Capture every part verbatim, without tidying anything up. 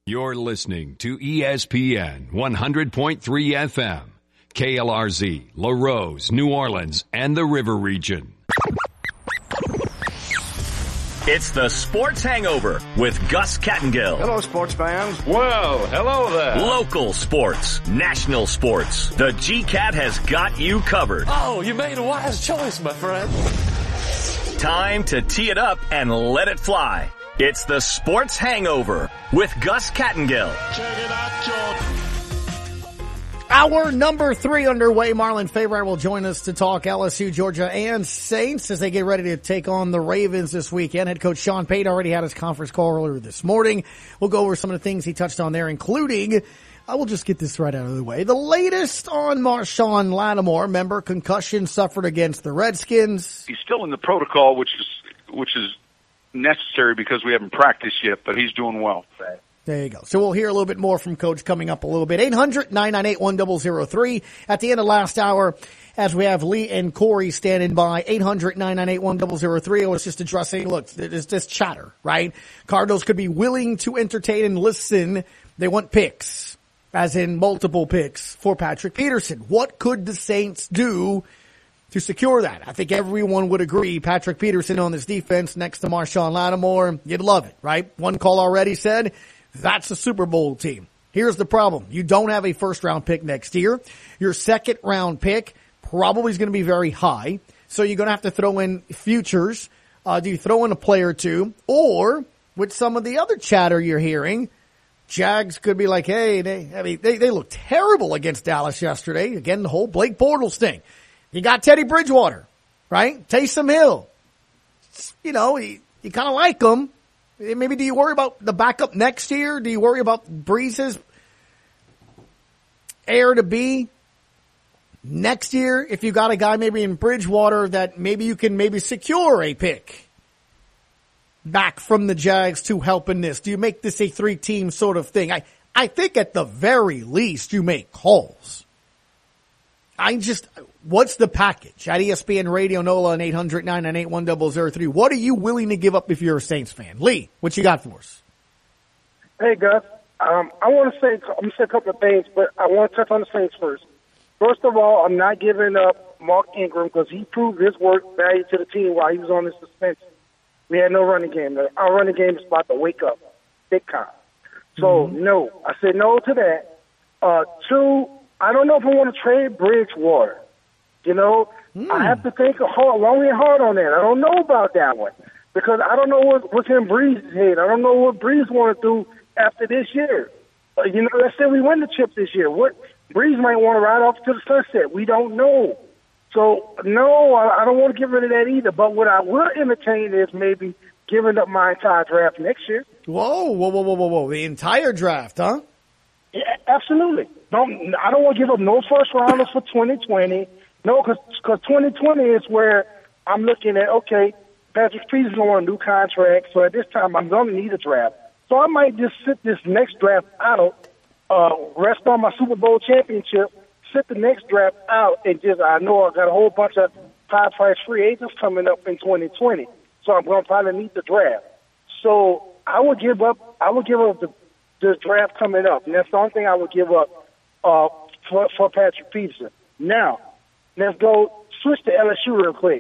You're listening to E S P N one hundred point three F M, K L R Z, LaRose, New Orleans, and the River Region. It's the Sports Hangover with Gus Kattengill. Hello, sports fans. Well, hello there. Local sports, national sports. The G-Cat has got you covered. Oh, you made a wise choice, my friend. Time to tee it up and let it fly. It's the Sports Hangover with Gus Kattengill. Check it out, Jordan. Hour number three underway. Marlon Favorite will join us to talk L S U, Georgia, and Saints as they get ready to take on the Ravens this weekend. Head coach Sean Payton already had his conference call earlier this morning. We'll go over some of the things he touched on there, including, I will just get this right out of the way, the latest on Marshawn Lattimore. Remember, concussion suffered against the Redskins. He's still in the protocol, which is which is necessary because we haven't practiced yet, but he's doing well. There you go. So we'll hear a little bit more from Coach coming up a little bit. eight hundred, nine nine eight, one zero zero three. At the end of last hour, as we have Lee and Corey standing by, eight hundred, nine nine eight, one zero zero three. I was just addressing, look, there's this chatter, right? Cardinals could be willing to entertain and listen. They want picks, as in multiple picks for Patrick Peterson. What could the Saints do to secure that? I think everyone would agree Patrick Peterson on this defense next to Marshawn Lattimore, you'd love it, right? One call already said that's a Super Bowl team. Here's the problem. You don't have a first round pick next year. Your second round pick probably is going to be very high. So you're going to have to throw in futures. Uh, do you throw in a player or two? Or with some of the other chatter you're hearing, Jags could be like, hey, they, I mean, they, they looked terrible against Dallas yesterday. Again, the whole Blake Bortles thing. You got Teddy Bridgewater, right? Taysom Hill. You know, you, you kind of like him. Maybe do you worry about the backup next year? Do you worry about Breeze's heir to be next year? If you got a guy maybe in Bridgewater that maybe you can maybe secure a pick back from the Jags to help in this. Do you make this a three-team sort of thing? I, I think at the very least you make calls. I just, what's the package? At E S P N Radio, Nola, and eight hundred, nine nine eight, one zero zero three. What are you willing to give up if you're a Saints fan? Lee, what you got for us? Hey, Gus. Um, I want to say, I'm going to say a couple of things, but I want to touch on the Saints first. First of all, I'm not giving up Mark Ingram because he proved his work value to the team while he was on the suspension. We had no running game. Our running game is about to wake up big time. So, mm-hmm. no. I said no to that. Uh, two, I don't know if I want to trade Bridgewater. You know, mm. I have to think hard, long and hard on that. I don't know about that one because I don't know what, what's in Breeze's head. I don't know what Breeze want to do after this year. Uh, you know, let's say we win the chip this year. What Breeze might want to ride off to the sunset. We don't know. So, no, I, I don't want to get rid of that either. But what I will entertain is maybe giving up my entire draft next year. Whoa, whoa, whoa, whoa, whoa, whoa. The entire draft, huh? Yeah, absolutely. Don't, I don't want to give up no first rounders for twenty twenty. No, because twenty twenty is where I'm looking at, okay, Patrick Peterson on a new contract, so at this time I'm going to need a draft. So I might just sit this next draft out, uh, rest on my Super Bowl championship, sit the next draft out, and just, I know I got a whole bunch of high-price free agents coming up in twenty twenty, so I'm going to probably need the draft. So I would give up, I would give up the, the draft coming up, and that's the only thing I would give up uh, for, for Patrick Peterson. Now, let's go switch to L S U real quick.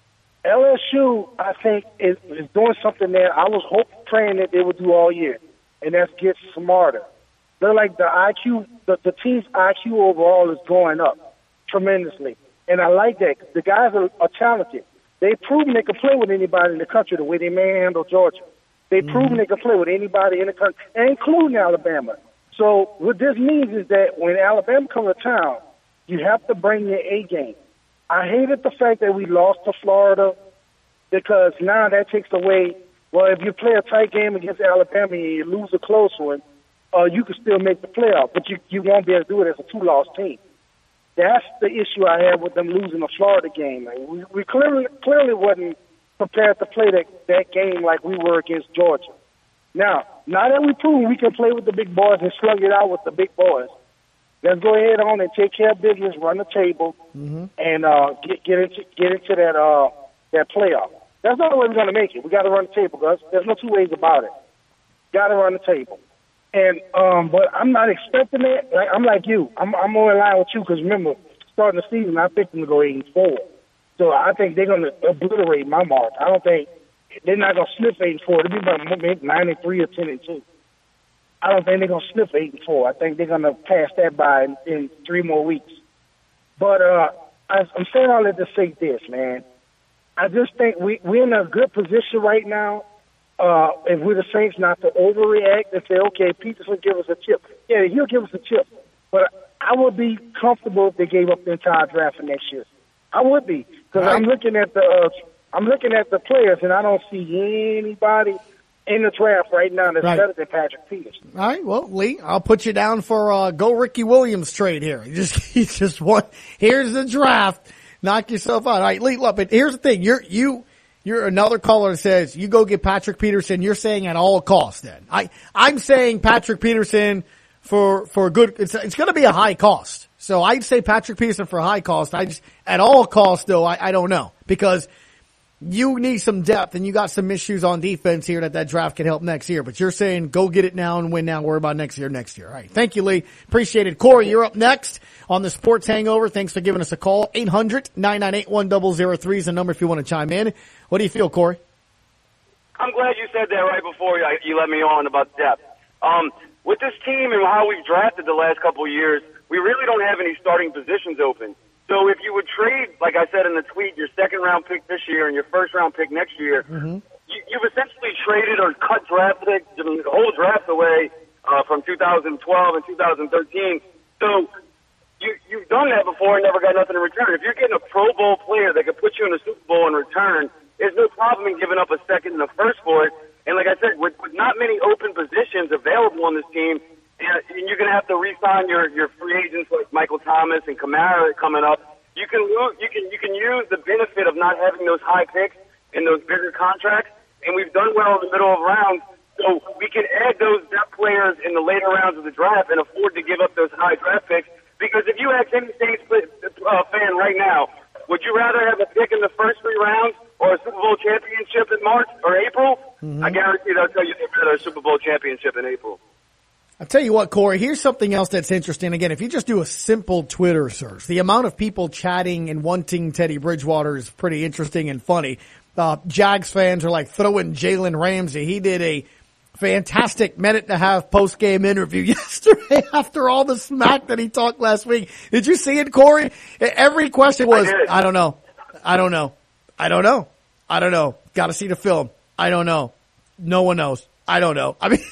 L S U, I think, is, is doing something that I was hoping, praying that they would do all year, and that's get smarter. They're like the I Q, the, the team's I Q overall is going up tremendously, and I like that. The guys are, are talented. They've proven they can play with anybody in the country the way they manhandle Georgia. They've mm-hmm. proven they can play with anybody in the country, including Alabama. So what this means is that when Alabama comes to town, you have to bring your A game. I hated the fact that we lost to Florida because now that takes away, well, if you play a tight game against Alabama and you lose a close one, uh, you can still make the playoff, but you, you won't be able to do it as a two-loss team. That's the issue I had with them losing the Florida game. We, we clearly clearly wasn't prepared to play that, that game like we were against Georgia. Now, now that we prove we can play with the big boys and slug it out with the big boys, let's go ahead on and take care of business, run the table, mm-hmm. and uh, get get into get into that uh, that playoff. That's not the way we're going to make it. We got to run the table, guys. There's no two ways about it. Got to run the table. And um, but I'm not expecting it. Like I'm like you. I'm I'm more in line with you because remember, starting the season, I picked them to go eight and four. So I think they're gonna obliterate my mark. I don't think they're not gonna sniff eight and four. They'll be about make nine and three or ten and two. I don't think they're gonna sniff eight and four. I think they're gonna pass that by in, in three more weeks. But uh, I, I'm saying all that to say this, man. I just think we we're in a good position right now. Uh, if we're the Saints, not to overreact and say, okay, Peterson give us a chip. Yeah, he'll give us a chip. But I would be comfortable if they gave up the entire draft for next year. I would be because right. I'm looking at the uh, I'm looking at the players and I don't see anybody in the draft right now that's right. better than Patrick Peterson. All right, well, Lee, I'll put you down for uh, go Ricky Williams trade here. You just he just won. Here's the draft. Knock yourself out. All right, Lee, look, but here's the thing. You're you. You're another caller that says you go get Patrick Peterson. You're saying at all costs. Then I, I'm saying Patrick Peterson for for good. It's it's going to be a high cost. So I'd say Patrick Peterson for a high cost. I just at all costs though. I, I don't know because you need some depth and you got some issues on defense here that that draft can help next year. But you're saying go get it now and win now. Worry about next year. Next year. All right. Thank you, Lee. Appreciate it. Corey, you're up next on the Sports Hangover. Thanks for giving us a call. eight hundred nine nine eight one zero zero three is the number if you want to chime in. What do you feel, Corey? I'm glad you said that right before you, you let me on about depth. Um, with this team and how we've drafted the last couple of years, we really don't have any starting positions open. So if you would trade, like I said in the tweet, your second-round pick this year and your first-round pick next year, mm-hmm. you, you've essentially traded or cut draft picks, the whole draft away uh, from two thousand twelve and two thousand thirteen. So you, you've done that before and never got nothing in return. If you're getting a Pro Bowl player that could put you in the Super Bowl in return, there's no problem in giving up a second and a first for it. And like I said, with, with not many open positions available on this team, and you're going to have to re-sign your, your free agents like Michael Thomas and Kamara coming up. You can you can you can use the benefit of not having those high picks and those bigger contracts, and we've done well in the middle of rounds, so we can add those depth players in the later rounds of the draft and afford to give up those high draft picks. Because if you ask any Saints uh, fan right now, would you rather have a pick in the first three rounds or a Super Bowl championship in March or April? Mm-hmm. I guarantee they'll tell you they'd rather a Super Bowl championship in April. I'll tell you what, Corey, here's something else that's interesting. Again, if you just do a simple Twitter search, the amount of people chatting and wanting Teddy Bridgewater is pretty interesting and funny. Uh, Jags fans are like throwing Jalen Ramsey. He did a fantastic minute and a half post-game interview yesterday after all the smack that he talked last week. Did you see it, Corey? Every question was, I, I don't know. I don't know. I don't know. I don't know. Got to see the film. I don't know. No one knows. I don't know. I mean,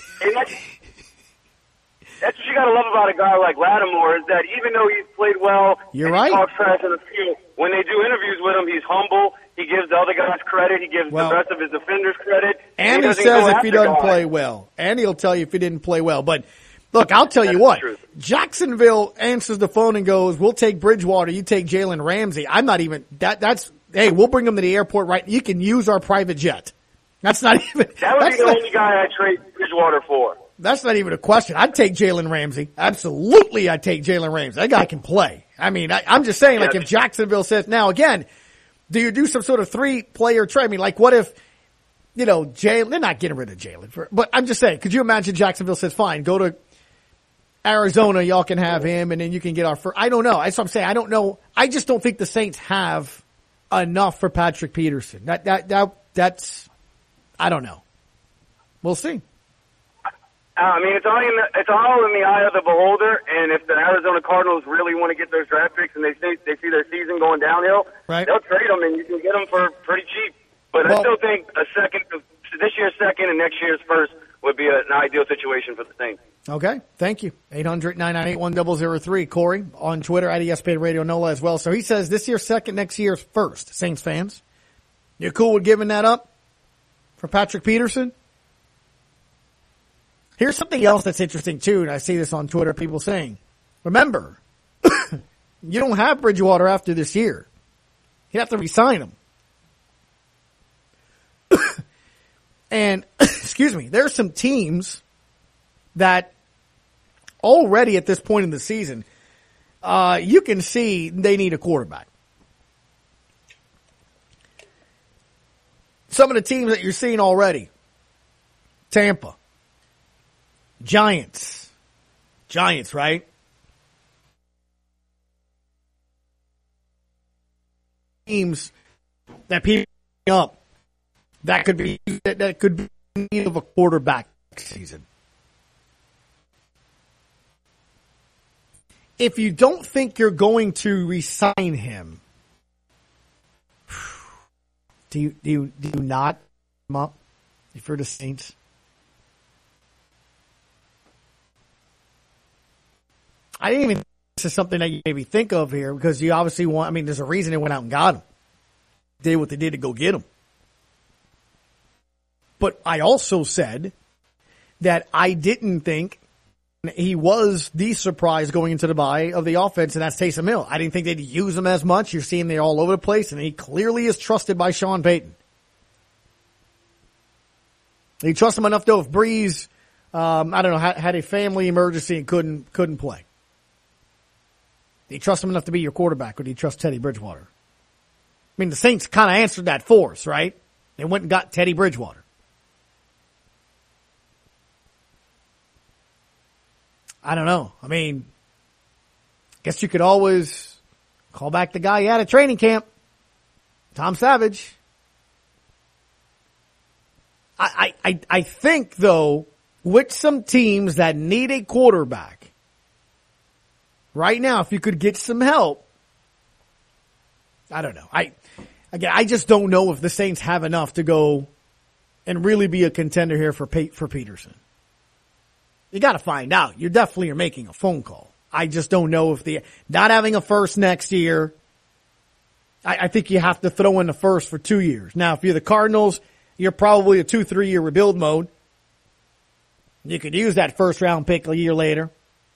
that's what you got to love about a guy like Lattimore is that even though he's played well, you're and right. He talks trash in the field, when they do interviews with him, he's humble. He gives the other guys credit. He gives well, the rest of his defenders credit. And he, he says if he doesn't guys. play well. And he'll tell you if he didn't play well. But look, I'll tell That's you what. Jacksonville answers the phone and goes, we'll take Bridgewater. You take Jalen Ramsey. I'm not even, that, that's, hey, we'll bring him to the airport, right? You can use our private jet. That's not even. That would be the not, only guy I'd trade Bridgewater for. That's not even a question. I'd take Jalen Ramsey. Absolutely, I'd take Jalen Ramsey. That guy can play. I mean, I, I'm just saying, like, if Jacksonville says, now again, do you do some sort of three-player trade? I mean, like, what if, you know, Jalen, they're not getting rid of Jalen. But I'm just saying, could you imagine Jacksonville says, fine, go to Arizona, y'all can have him, and then you can get our first. I don't know. That's what I'm saying. I don't know. I just don't think the Saints have enough for Patrick Peterson. That, that, that, that's, I don't know. We'll see. I mean, it's all in the, it's all in the eye of the beholder. And if the Arizona Cardinals really want to get those draft picks and they see they see their season going downhill, right. they'll trade them and you can get them for pretty cheap. But well, I still think a second, this year's second and next year's first would be an ideal situation for the Saints. Okay, thank you. eight hundred nine nine eight one zero zero three. Corey on Twitter at E S P N Radio NOLA as well. So he says this year's second, next year's first. Saints fans, you cool with giving that up for Patrick Peterson? Here's something else that's interesting, too, and I see this on Twitter, people saying, remember, you don't have Bridgewater after this year. You have to re-sign him. And, excuse me, there are some teams that already at this point in the season, uh, you can see they need a quarterback. Some of the teams that you're seeing already, Tampa, Giants. Giants, right? Teams that people up that could be that, that could be in need of a quarterback next season. If you don't think you're going to re-sign him, do you do you do you not come up if you're the Saints? I didn't even think this is something that you maybe think of here because you obviously want, I mean, there's a reason they went out and got him. They did what they did to go get him. But I also said that I didn't think he was the surprise going into the bye of the offense, and that's Taysom Hill. I didn't think they'd use him as much. You're seeing they're all over the place, and he clearly is trusted by Sean Payton. He trusts him enough, though, if Breeze, um, I don't know, had, had a family emergency and couldn't couldn't play. Do you trust him enough to be your quarterback, or do you trust Teddy Bridgewater? I mean, the Saints kind of answered that for us, right? They went and got Teddy Bridgewater. I don't know. I mean, I guess you could always call back the guy you had at training camp, Tom Savage. I, I, I think, though, with some teams that need a quarterback, right now, if you could get some help, I don't know. I again, I just don't know if the Saints have enough to go and really be a contender here for for Peterson. You got to find out. You definitely are making a phone call. I just don't know if the not having a first next year. I, I think you have to throw in the first for two years. Now, if you're the Cardinals, you're probably a two, three year rebuild mode. You could use that first round pick a year later.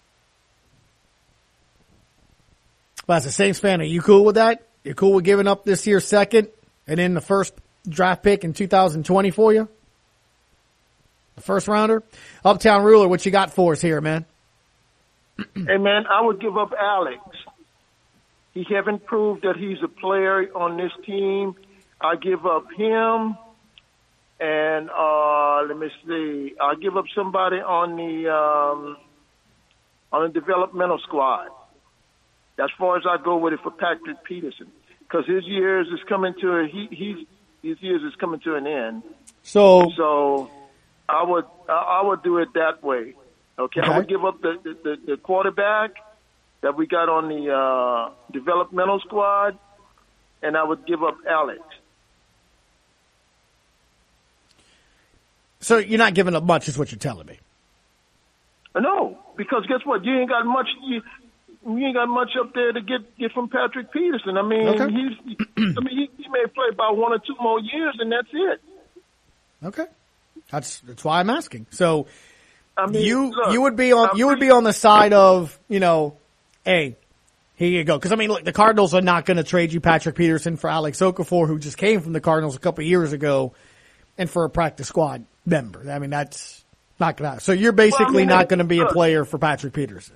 But as a Saints fan, are you cool with that? You cool with giving up this year's second and then the first draft pick in two thousand twenty for you? The first rounder? Uptown Ruler, what you got for us here, man? Hey, man, I would give up Alex. He haven't proved that he's a player on this team. I give up him. And uh, let me see. I give up somebody on the um, on the developmental squad. As far as I go with it for Patrick Peterson, because his years is coming to a, he he's his years is coming to an end. So so I would I would do it that way. Okay, okay. I would give up the, the, the quarterback that we got on the uh, developmental squad, and I would give up Alex. So you're not giving up much, is what you're telling me. No, because guess what? You ain't got much. You, you ain't got much up there to get, get from Patrick Peterson. I mean, okay. he's. I mean, he, he may play about one or two more years, and that's it. Okay, that's that's why I'm asking. So, I mean, you look, you would be on I'm you would be on the side of, you know, hey, here you go. Because I mean, look, the Cardinals are not going to trade you Patrick Peterson for Alex Okafor, who just came from the Cardinals a couple of years ago, and for a practice squad member. I mean, that's not going to happen. So you're basically well, I mean, not going to be look, a player for Patrick Peterson.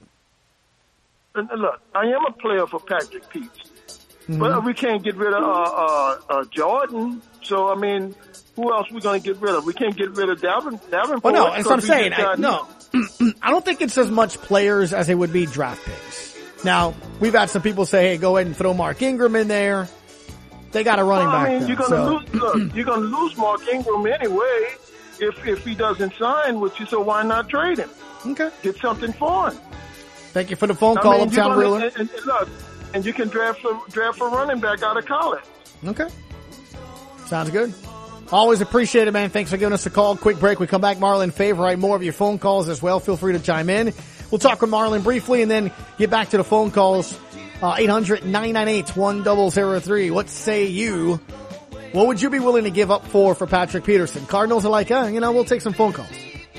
Look, I am a player for Patrick Peterson, mm-hmm. but we can't get rid of uh, uh, uh, Jordan. So I mean, who else we going to get rid of? We can't get rid of Davin, Davenport. Well, no, that's what I'm saying. I, no, I don't think it's as much players as it would be draft picks. Now, we've had some people say, hey, go ahead and throw Mark Ingram in there. They got a running well, back. I mean, though, you're going so. to lose. Look, you're going to lose Mark Ingram anyway if if he doesn't sign with you. So why not trade him? Okay, get something for him. Thank you for the phone call, I mean, Uptown gonna, Ruler. And, and, look, and you can draft a draft a running back out of college. Okay, sounds good. Always appreciate it, man. Thanks for giving us a call. Quick break. We come back. Marlon Favorite, more of your phone calls as well. Feel free to chime in. We'll talk with Marlon briefly and then get back to the phone calls. Uh, eight hundred, nine nine eight, one zero zero three. What say you? What would you be willing to give up for for Patrick Peterson? Cardinals are like, eh, you know, we'll take some phone calls.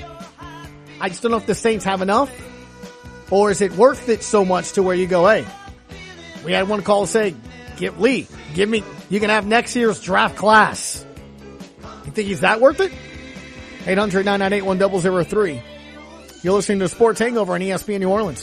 I just don't know if the Saints have enough, or is it worth it so much to where you go, hey, we had one call say, give Lee, give me, you can have next year's draft class. You think he's that worth it? eight hundred, nine nine eight, one zero zero three. You're listening to Sports Hangover on E S P N New Orleans.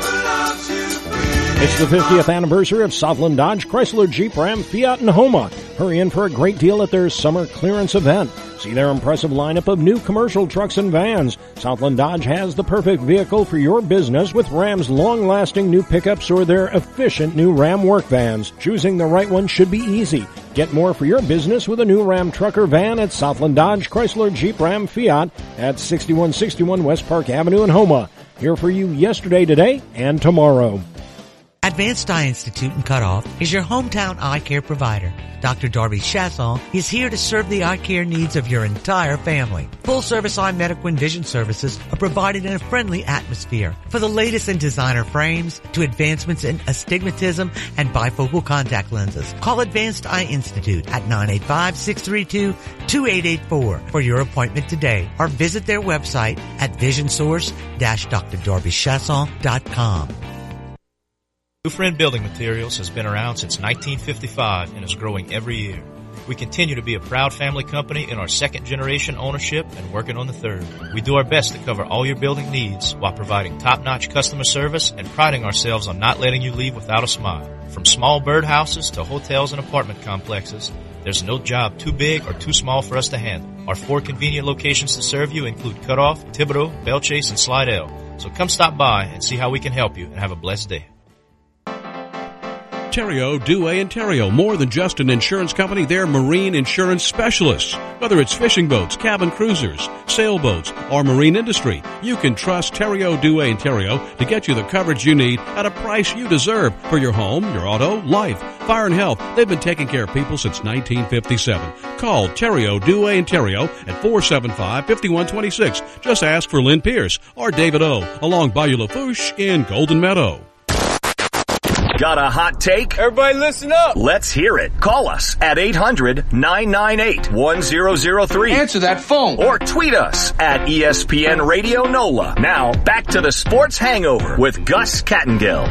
It's the fiftieth anniversary of Southland Dodge, Chrysler, Jeep, Ram, Fiat, and Homa. Hurry in for a great deal at their summer clearance event. See their impressive lineup of new commercial trucks and vans. Southland Dodge has the perfect vehicle for your business with Ram's long-lasting new pickups or their efficient new Ram work vans. Choosing the right one should be easy. Get more for your business with a new Ram truck or van at Southland Dodge, Chrysler, Jeep, Ram, Fiat at sixty-one sixty-one West Park Avenue in Houma. Here for you yesterday, today, and tomorrow. Advanced Eye Institute in Cutoff is your hometown eye care provider. Doctor Darby Chasson is here to serve the eye care needs of your entire family. Full-service eye medical and vision services are provided in a friendly atmosphere. For the latest in designer frames to advancements in astigmatism and bifocal contact lenses, call Advanced Eye Institute at nine eight five, six three two, two eight eight four for your appointment today, or visit their website at vision source dash d r darby chasson dot com. New Friend Building Materials has been around since nineteen fifty-five and is growing every year. We continue to be a proud family company in our second generation ownership and working on the third. We do our best to cover all your building needs while providing top-notch customer service and priding ourselves on not letting you leave without a smile. From small birdhouses to hotels and apartment complexes, there's no job too big or too small for us to handle. Our four convenient locations to serve you include Cutoff, Thibodaux, Bellchase, and Slidell. So come stop by and see how we can help you and have a blessed day. Theriault, Douay, and Theriault. More than just an insurance company, they're marine insurance specialists. Whether it's fishing boats, cabin cruisers, sailboats, or marine industry, you can trust Theriault, Douay, and Theriault to get you the coverage you need at a price you deserve for your home, your auto, life, fire, and health. They've been taking care of people since nineteen fifty-seven. Call Theriault, Douay, and Theriault at four seven five, five one two six. Just ask for Lynn Pierce or David O. along Bayou Lafourche in Golden Meadow. Got a hot take? Everybody listen up. Let's hear it. Call us at eight hundred, nine nine eight, one zero zero three. Answer that phone. Or tweet us at E S P N Radio NOLA. Now, back to the Sports Hangover with Gus Kattengill.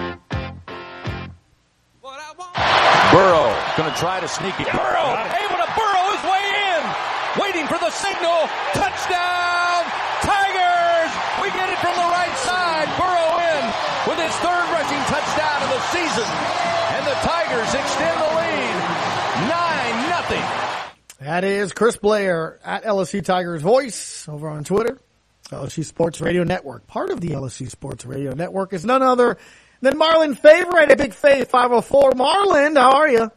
Burrow going to try to sneak it. Burrow able to burrow his way in. Waiting for the signal. Touchdown, Tigers. We get it from the right side. Burrow in with his third rushing touchdown of the season. And the Tigers extend the lead. nine nothing. That is Chris Blair at L S U Tigers Voice over on Twitter. L S U Sports Radio Network. Part of the L S U Sports Radio Network is none other than Marlon Favorite, a big Fave five oh four. Marlon, how are you?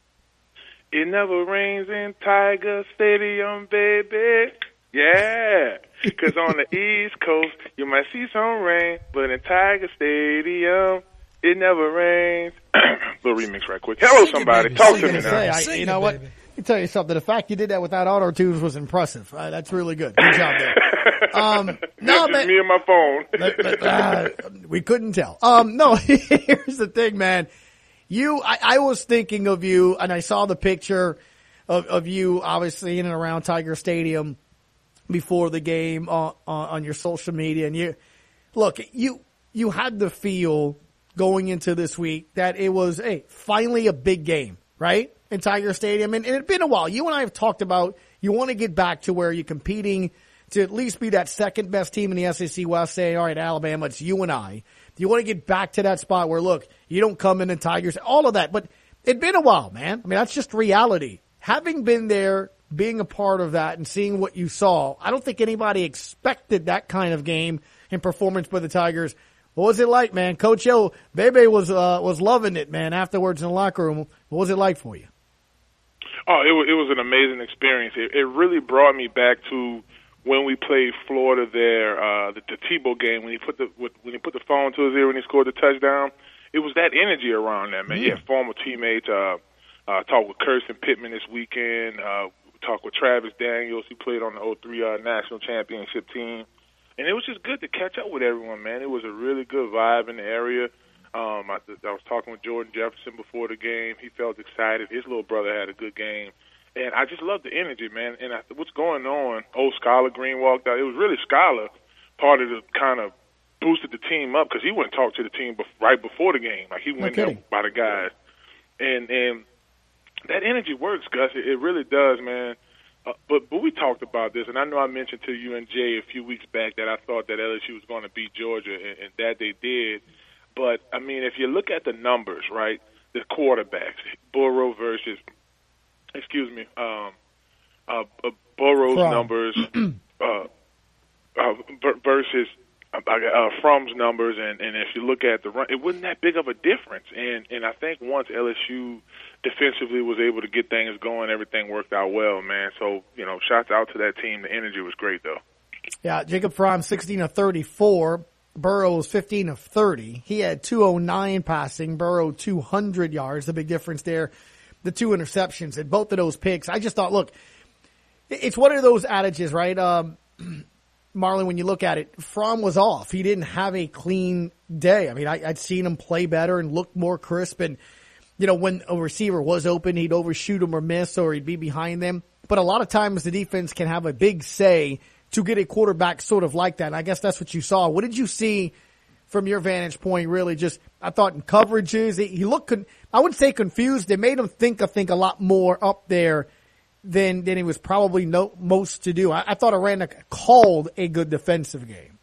It never rains in Tiger Stadium, baby. Yeah. Because on the East Coast, you might see some rain, but in Tiger Stadium, it never rains. Little remix right quick. Hello, somebody. Talk to me now. Say, I, you know what? Let me tell you something. The fact you did that without auto-tunes was impressive. Uh, that's really good. Good job there. Um, no, man, me and my phone. but, but, uh, we couldn't tell. Um, no, here's the thing, man. You, I, I was thinking of you, and I saw the picture of, of you, obviously, in and around Tiger Stadium before the game on, on, on your social media. And you, look, you, you had the feel going into this week that it was, hey, finally a big game, right? In Tiger Stadium. And, and it had been a while. You and I have talked about you want to get back to where you're competing to at least be that second best team in the S E C West, saying, all right, Alabama, it's you and I. You want to get back to that spot where, look, you don't come in and Tigers, all of that. But it'd been a while, man. I mean, that's just reality. Having been there, being a part of that and seeing what you saw, I don't think anybody expected that kind of game and performance by the Tigers. What was it like, man? Coach O, Bebe was uh, was loving it, man, afterwards in the locker room. What was it like for you? Oh, it was, it was an amazing experience. It, it really brought me back to when we played Florida there, uh, the, the Tebow game, when he put the when he put the phone to his ear when he scored the touchdown. It was that energy around that, man. Mm-hmm. Yeah, former teammates. Uh, uh, talked with Kirsten Pittman this weekend. Uh, talked with Travis Daniels. He played on the oh three uh, national championship team. And it was just good to catch up with everyone, man. It was a really good vibe in the area. Um, I, I was talking with Jordan Jefferson before the game. He felt excited. His little brother had a good game. And I just love the energy, man. And I, what's going on, old Skylar Green walked out. It was really Skylar part of the kind of boosted the team up because he went and talked to the team bef- right before the game. Like he went there by the guys. And and that energy works, Gus. It, it really does, man. Uh, but but we talked about this, and I know I mentioned to you and Jay a few weeks back that I thought that L S U was going to beat Georgia, and, and that they did. But, I mean, if you look at the numbers, right, the quarterbacks, Burrow versus excuse me, um, uh, uh, Burrow's From. numbers uh, uh, versus uh, uh, From's numbers, and, and if you look at the run, it wasn't that big of a difference. And and I think once L S U defensively was able to get things going, everything worked out well, man. So, you know, shouts out to that team. The energy was great, though. Yeah, Jacob Fromm, sixteen of thirty-four. Burrows, fifteen of thirty. He had two oh nine passing. Burrow, two hundred yards. The big difference there, the two interceptions and both of those picks. I just thought, look, it's one of those adages, right? Um, Marlon, when you look at it, Fromm was off. He didn't have a clean day. I mean, I, I'd seen him play better and look more crisp. And, you know, when a receiver was open, he'd overshoot him or miss, or he'd be behind them. But a lot of times the defense can have a big say to get a quarterback sort of like that. And I guess that's what you saw. What did you see from your vantage point, really? Just, I thought in coverages, he looked, con- I wouldn't say confused. They made him think, I think, a lot more up there than than he was probably no, most to do. I, I thought Aranda called a good defensive game.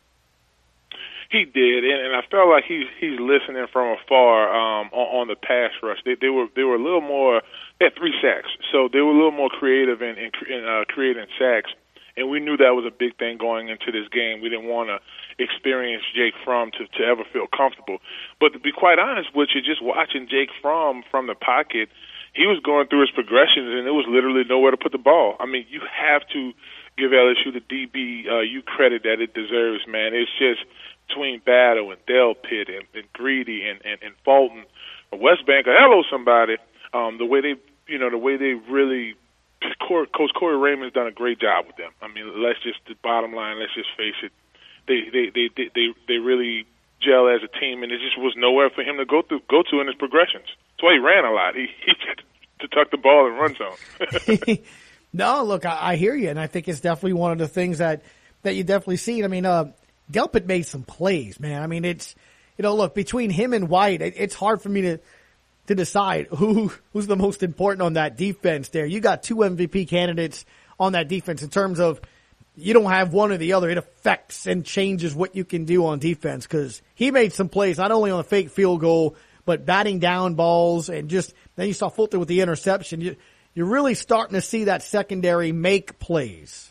He did, and, and I felt like he's he's listening from afar um, on, on the pass rush. They, they were they were a little more. They had three sacks, so they were a little more creative in, in, in uh, creating sacks. And we knew that was a big thing going into this game. We didn't want to experience Jake Fromm to, to ever feel comfortable. But to be quite honest with you, just watching Jake Fromm from the pocket, he was going through his progressions, and there was literally nowhere to put the ball. I mean, you have to give L S U the D B uh, you credit that it deserves, man. It's just between Battle and Delpit and, and Greedy and, and, and Fulton, West Bank, hello somebody, um, the way they, you know, the way they really – Coach Corey Raymond's done a great job with them. I mean, let's just the bottom line. Let's just face it. They they they they they, they really gel as a team, and there just was nowhere for him to go through go to in his progressions. That's why he ran a lot. He he had to tuck the ball and run zone. No, look, I, I hear you, and I think it's definitely one of the things that that you definitely see. I mean, uh, Delpit made some plays, man. I mean, it's you know, look, between him and White, it, it's hard for me to. to decide who who's the most important on that defense there. You got two M V P candidates on that defense in terms of you don't have one or the other. It affects and changes what you can do on defense because he made some plays, not only on the fake field goal, but batting down balls and just then you saw Fulton with the interception. You, you're really starting to see that secondary make plays.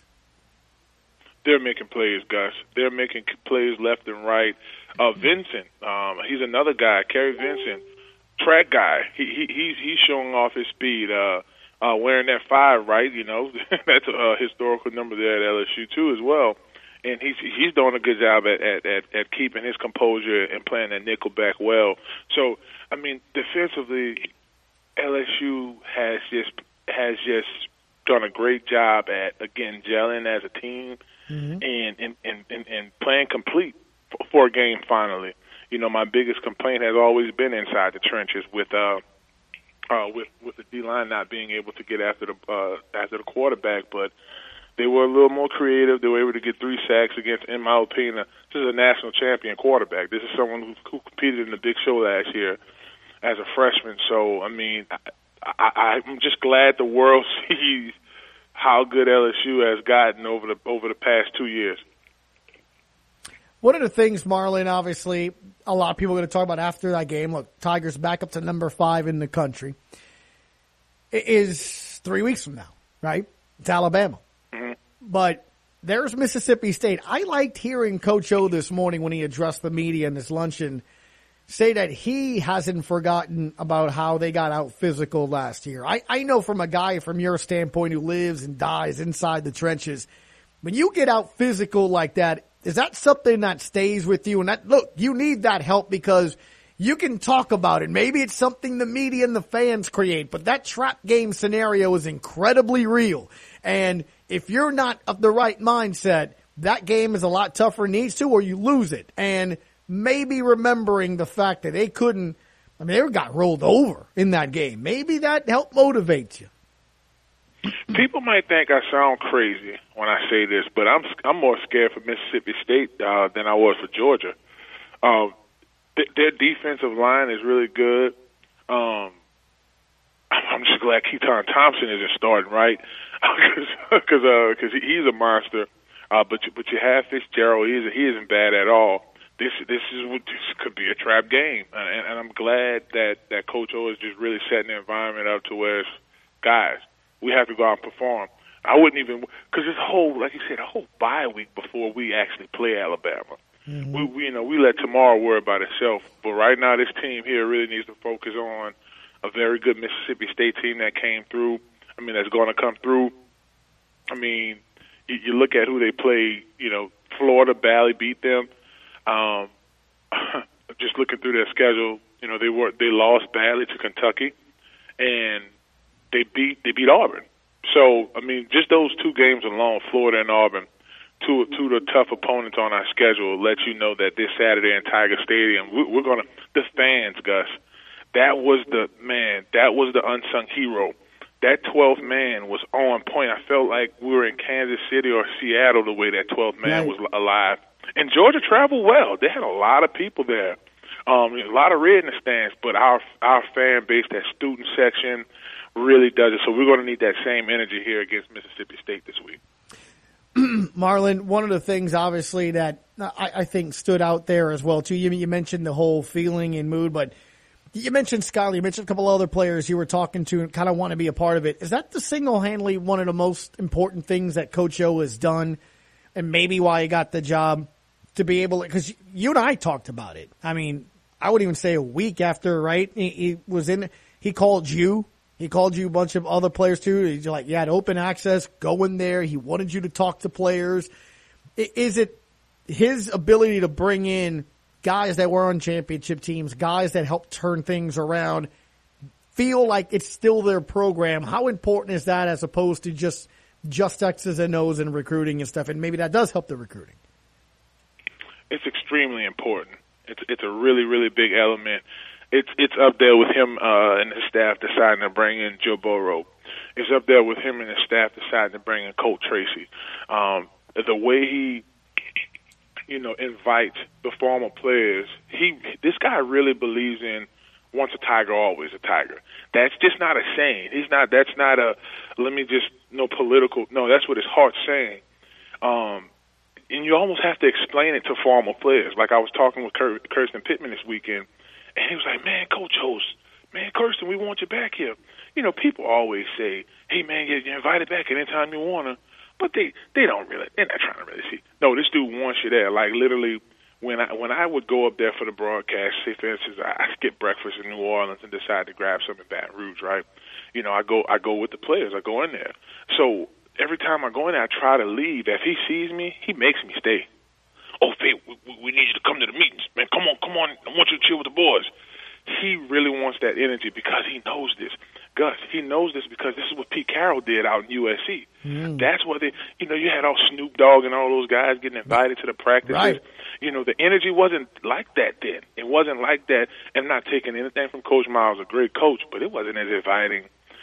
They're making plays, Gus. They're making plays left and right. Uh, Vincent, um, he's another guy, Kerry Vincent. Track guy, he, he he's he's showing off his speed, uh, uh, wearing that five, right? You know, that's a historical number there at L S U too as well, and he's he's doing a good job at, at, at, at keeping his composure and playing that nickel back well. So, I mean, defensively, L S U has just has just done a great job at again gelling as a team mm-hmm. and, and, and, and and playing complete for, for a game finally. You know, my biggest complaint has always been inside the trenches with uh, uh, with with the D-line not being able to get after the uh, after the quarterback. But they were a little more creative. They were able to get three sacks against, in my opinion, this is a national champion quarterback. This is someone who, who competed in the Big Show last year as a freshman. So, I mean, I, I, I'm just glad the world sees how good L S U has gotten over the over the past two years. One of the things, Marlon, obviously, a lot of people are going to talk about after that game, look, Tigers back up to number five in the country, is three weeks from now, right? It's Alabama. Mm-hmm. But there's Mississippi State. I liked hearing Coach O this morning when he addressed the media in this luncheon say that he hasn't forgotten about how they got out physical last year. I, I know from a guy from your standpoint who lives and dies inside the trenches, when you get out physical like that, is that something that stays with you? And that, look, you need that help because you can talk about it. Maybe it's something the media and the fans create, but that trap game scenario is incredibly real. And if you're not of the right mindset, that game is a lot tougher than it needs to, or you lose it. And maybe remembering the fact that they couldn't, I mean, they got rolled over in that game. Maybe that helped motivate you. People might think I sound crazy when I say this, but I'm I'm more scared for Mississippi State uh, than I was for Georgia. Um, th- their defensive line is really good. Um, I'm just glad Keaton Thompson isn't starting, right? Because uh, cause he's a monster. Uh, but you, but you have Fitzgerald. He isn't, he isn't bad at all. This this is this could be a trap game, and, and I'm glad that, that Coach O is just really setting the environment up to where it's, guys, we have to go out and perform. I wouldn't even, because this whole, like you said, a whole bye week before we actually play Alabama. Mm-hmm. We, we, you know, we let tomorrow worry about itself. But right now, this team here really needs to focus on a very good Mississippi State team that came through. I mean, that's going to come through. I mean, you, you look at who they play. You know, Florida barely beat them. Um, just looking through their schedule, you know, they were they lost badly to Kentucky, and they beat they beat Auburn. So, I mean, just those two games alone, Florida and Auburn, two two of the tough opponents on our schedule, let you know that this Saturday in Tiger Stadium, we, we're going to – the fans, Gus, that was the – man, that was the unsung hero. That twelfth man was on point. I felt like we were in Kansas City or Seattle the way that twelfth man right. was alive. And Georgia traveled well. They had a lot of people there, um, a lot of red in the stands, but our our fan base, that student section – really does it. So we're going to need that same energy here against Mississippi State this week. Marlon, one of the things obviously that I, I think stood out there as well too, you, you mentioned the whole feeling and mood, but you mentioned Skyler, you mentioned a couple other players you were talking to and kind of want to be a part of it. Is that the single-handedly one of the most important things that Coach O has done, and maybe why he got the job, to be able to, because you and I talked about it. I mean, I would even say a week after, right? He, he was in, he called you. He called you a bunch of other players too. He's like, you had open access, go in there. He wanted you to talk to players. Is it his ability to bring in guys that were on championship teams, guys that helped turn things around, feel like it's still their program? How important is that as opposed to just just X's and O's and recruiting and stuff? And maybe that does help the recruiting. It's extremely important. It's it's a really, really big element. It's it's up there with him uh, and his staff deciding to bring in Joe Burrow. It's up there with him and his staff deciding to bring in Colt Tracy. Um, the way he, you know, invites the former players, he this guy really believes in once a Tiger, always a Tiger. That's just not a saying. He's not. That's not a let me just no political. No, that's what his heart's saying. Um, and you almost have to explain it to former players. Like I was talking with Kir- Kirsten Pittman this weekend. And he was like, man, Coach Host, man, Kirsten, we want you back here. You know, people always say, hey, man, you're invited back anytime you want to. But they, they don't really, they're not trying to really see. No, this dude wants you there. Like, literally, when I when I would go up there for the broadcast, say, for instance, I, I skip breakfast in New Orleans and decide to grab some in Baton Rouge, right? You know, I go I go with the players. I go in there. So every time I go in there, I try to leave. If he sees me, he makes me stay. Oh, Faye, we, we need you to come to the meetings. Man, come on, come on. I want you to chill with the boys. He really wants that energy because he knows this. Gus, he knows this because this is what Pete Carroll did out in U S C. Mm. That's what they, you know, you had all Snoop Dogg and all those guys getting invited to the practices. Right. You know, the energy wasn't like that then. It wasn't like that. And not taking anything from Coach Miles, a great coach, but it wasn't as inviting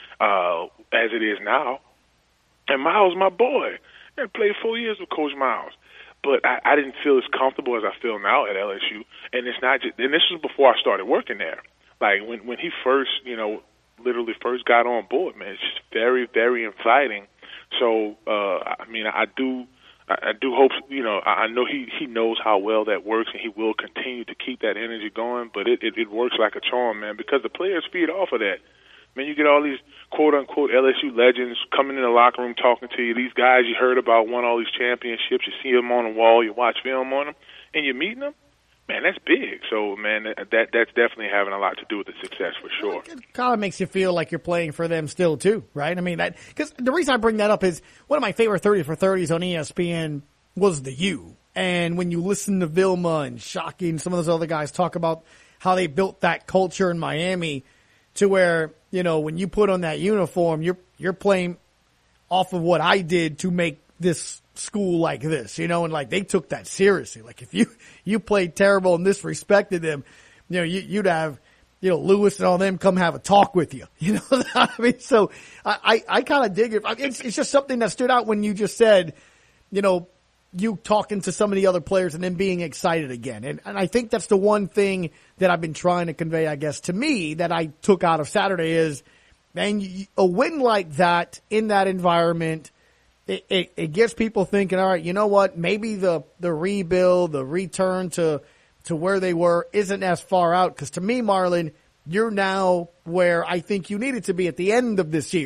uh, as it is now. And Miles, my boy, I played four years with Coach Miles. But I, I didn't feel as comfortable as I feel now at L S U. And it's not just, and this was before I started working there. Like when, when he first, you know, literally first got on board, man, it's just very, very inviting. So, uh, I mean, I do, I, I do hope, you know, I, I know he, he knows how well that works and he will continue to keep that energy going, but it, it, it works like a charm, man, because the players feed off of that. Man, you get all these quote-unquote L S U legends coming in the locker room talking to you. These guys you heard about won all these championships. You see them on the wall. You watch film on them, and you're meeting them. Man, that's big. So, man, that, that that's definitely having a lot to do with the success for sure. It kind of makes you feel like you're playing for them still, too, right? I mean, that because the reason I bring that up is one of my favorite thirty for thirties on E S P N was the U. And when you listen to Vilma and Shockey and some of those other guys talk about how they built that culture in Miami to where, you know, when you put on that uniform, you're you're playing off of what I did to make this school like this, you know, and like they took that seriously. Like if you you played terrible and disrespected them, you know, you, you'd have, you know, Lewis and all them come have a talk with you. You know what I mean? So I I, I kind of dig it. It's it's just something that stood out when you just said, you know, you talking to some of the other players and then being excited again. And, and I think that's the one thing that I've been trying to convey, I guess, to me that I took out of Saturday is, man, you, a win like that in that environment, it, it, it gets people thinking, all right, you know what, maybe the, the rebuild, the return to, to where they were isn't as far out. Because to me, Marlon, you're now where I think you needed to be at the end of this year.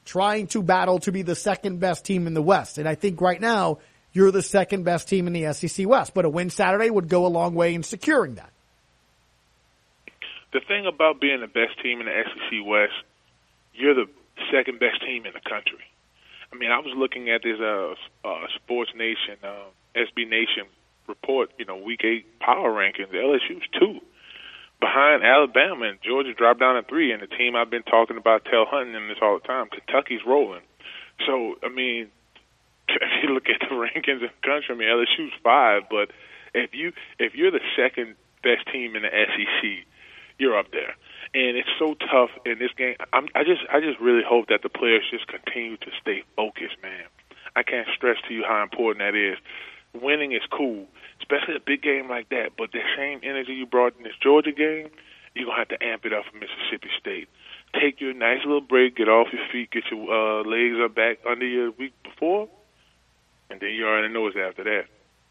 trying to battle to be the second best team in the West. And I think right now you're the second best team in the S E C West. But a win Saturday would go a long way in securing that. The thing about being the best team in the S E C West, you're the second best team in the country. I mean, I was looking at this uh, uh, Sports Nation, uh, S B Nation report, you know, Week eight power rankings. L S U's two. Behind Alabama, and Georgia dropped down to three, and the team I've been talking about, Tel Hunting them this all the time, Kentucky's rolling. So, I mean, if you look at the rankings in the country, I mean, L S U's five, but if, you, if you're the second best team in the S E C, you're up there. And it's so tough in this game. I'm, I just I just really hope that the players just continue to stay focused, man. I can't stress to you how important that is. Winning is cool, especially a big game like that, but the same energy you brought in this Georgia game, you're going to have to amp it up for Mississippi State. Take your nice little break, get off your feet, get your uh, legs up back under you the week before, and then you already know it's after that.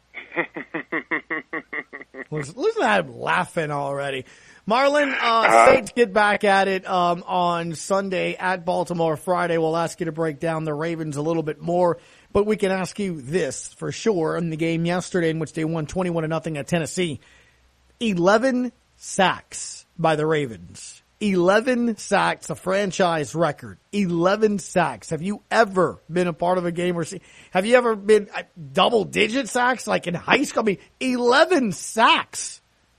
Listen, listen, I'm laughing already. Marlon, uh, Saints get back at it um, on Sunday at Baltimore. Friday, we'll ask you to break down the Ravens a little bit more. But we can ask you this for sure. In the game yesterday in which they won twenty-one to nothing at Tennessee, eleven sacks by the Ravens. eleven sacks, a franchise record. eleven sacks. Have you ever been a part of a game or see, have you ever been uh, double-digit sacks like in high school? I mean, eleven sacks.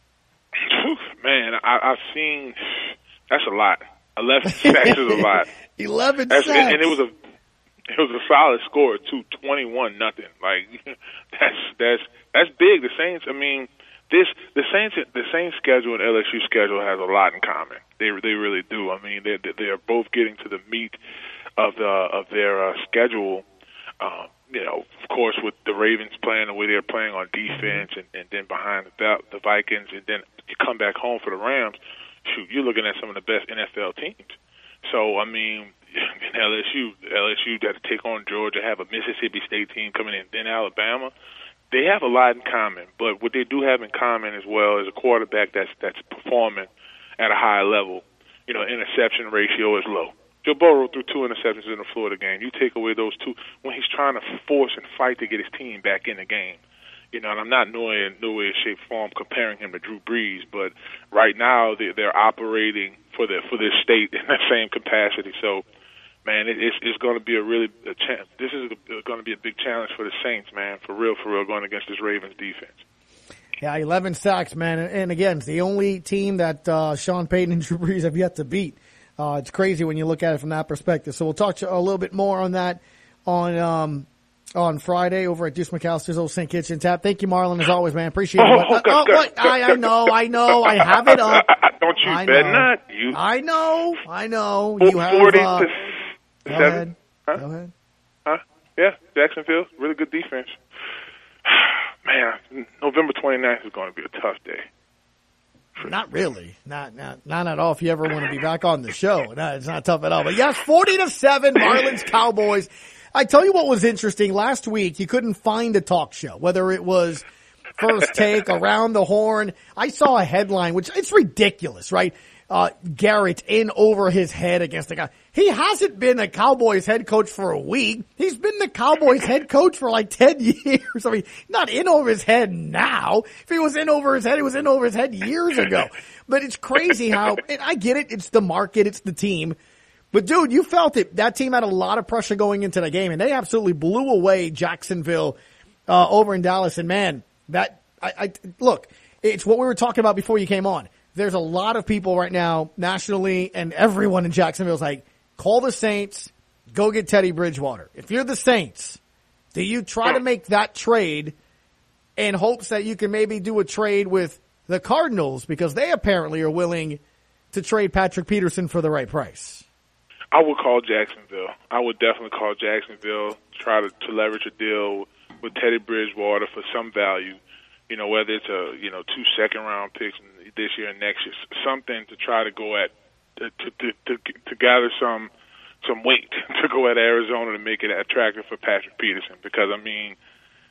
Man, I, I've seen that's a lot. Eleven sacks is a lot. Eleven that's, sacks, and it was a it was a solid score too, twenty-one nothing. Like that's that's that's big. The Saints. I mean, this the Saints the Saints schedule and L S U schedule has a lot in common. They they really do. I mean, they they are both getting to the meat of the of their uh, schedule. Um, you know, of course, with the Ravens playing the way they're playing on defense, and, and then behind the, the Vikings, and then you come back home for the Rams, shoot, you're looking at some of the best N F L teams. So, I mean, L S U, L S U got to take on Georgia, have a Mississippi State team coming in, then Alabama. They have a lot in common, but what they do have in common as well is a quarterback that's that's performing at a high level. You know, interception ratio is low. Joe Burrow threw two interceptions in the Florida game. You take away those two when he's trying to force and fight to get his team back in the game. You know, and I'm not no way, no way, shape, form comparing him to Drew Brees, but right now they, they're operating for the for this state in the same capacity. So, man, it, it's it's going to be a really a chance. This is going to be a big challenge for the Saints, man, for real, for real, going against this Ravens defense. Yeah, eleven sacks, man, and, and again, it's the only team that uh, Sean Payton and Drew Brees have yet to beat. Uh, it's crazy when you look at it from that perspective. So we'll talk to you a little bit more on that on um, on Friday over at Deuce McAllister's Old Saint Kitchen Tap. Thank you, Marlon, as always, man. Appreciate it. Oh, uh, oh, what? I, I know, I know. I have it up. Don't you I bet know. not. You. I know, I know. You have. Forty Uh, to go seven. ahead. Huh? Go ahead. Huh? Yeah, Jacksonville, really good defense. Man, November twenty-ninth is going to be a tough day. Not really. Not, not, not at all. If you ever want to be back on the show, no, it's not tough at all. But yes, forty to seven, Marlins Cowboys. I tell you what was interesting. Last week, you couldn't find a talk show, whether it was First Take, Around the Horn. I saw a headline, which it's ridiculous, right? Uh, Garrett in over his head against the guy. He hasn't been a Cowboys head coach for a week. He's been the Cowboys head coach for like ten years. I mean, not in over his head now. If he was in over his head, he was in over his head years ago. But it's crazy how, and I get it. It's the market. It's the team. But dude, you felt it. That team had a lot of pressure going into the game, and they absolutely blew away Jacksonville, uh, over in Dallas. And man, that, I, I, look, it's what we were talking about before you came on. There's a lot of people right now, nationally, and everyone in Jacksonville is like, call the Saints, go get Teddy Bridgewater. If you're the Saints, do you try to make that trade in hopes that you can maybe do a trade with the Cardinals because they apparently are willing to trade Patrick Peterson for the right price? I would call Jacksonville. I would definitely call Jacksonville, try to, to leverage a deal with Teddy Bridgewater for some value. You know, whether it's a, you know, two second round picks this year and next year, something to try to go at, to to to, to gather some some weight to go at Arizona to make it attractive for Patrick Peterson. Because I mean,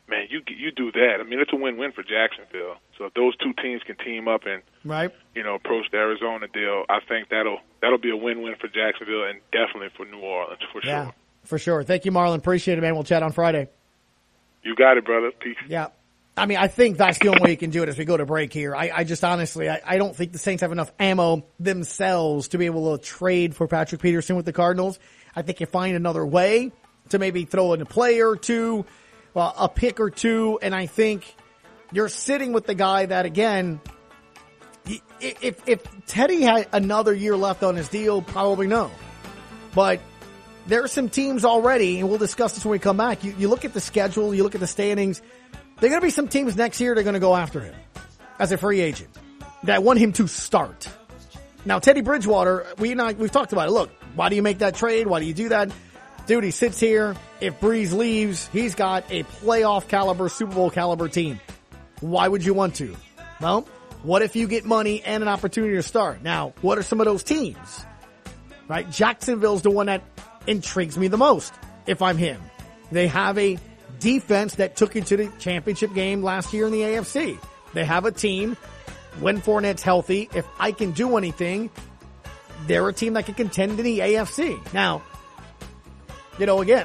man, you you do that. I mean, it's a win-win for Jacksonville. So if those two teams can team up and right, you know, approach the Arizona deal, I think that'll that'll be a win-win for Jacksonville and definitely for New Orleans for yeah, sure. For sure. Thank you, Marlon. Appreciate it, man. We'll chat on Friday. You got it, brother. Peace. Yeah. I mean, I think that's the only way you can do it as we go to break here. I, I just honestly, I, I don't think the Saints have enough ammo themselves to be able to trade for Patrick Peterson with the Cardinals. I think you find another way to maybe throw in a player or two, well, a pick or two, and I think you're sitting with the guy that, again, if, if Teddy had another year left on his deal, probably no. But there are some teams already, and we'll discuss this when we come back. You, you look at the schedule, you look at the standings, there are going to be some teams next year that are going to go after him as a free agent that want him to start. Now, Teddy Bridgewater, we and I, we've talked about it. Look, why do you make that trade? Why do you do that? Dude, he sits here. If Breeze leaves, he's got a playoff caliber, Super Bowl caliber team. Why would you want to? Well, what if you get money and an opportunity to start? Now, what are some of those teams? Right? Jacksonville's the one that intrigues me the most if I'm him. They have a defense that took you to the championship game last year in the A F C. They have a team. When Fournette's healthy, if I can do anything, they're a team that can contend in the A F C. Now, you know, again,